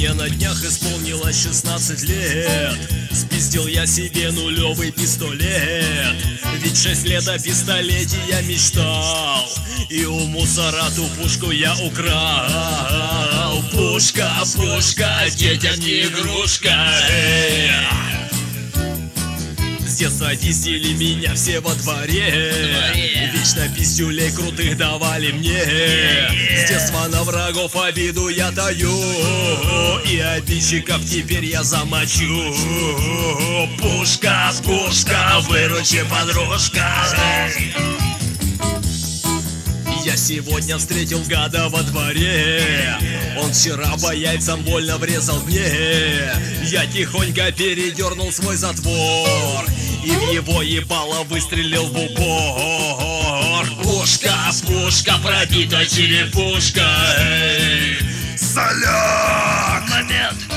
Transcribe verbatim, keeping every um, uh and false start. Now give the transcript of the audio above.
Мне на днях исполнилось шестнадцать лет. Спиздил я себе нулевый пистолет. Ведь шесть лет о пистолете я мечтал, и у мусора ту пушку я украл. Пушка, пушка, детям не игрушка. Эй! С детства дистили меня все во дворе. Вечно пиздюлей крутых давали мне. С детства на врагов обиду я даю, и обидчиков теперь я замочу. Пушка, пушка, выручи, подружка. Я сегодня встретил гада во дворе. Он вчера по яйцам больно врезал мне. Я тихонько передернул свой затвор и в его ебало выстрелил в упор. Пушка, пушка, пробита черепушка. Эй! Салют! Момент!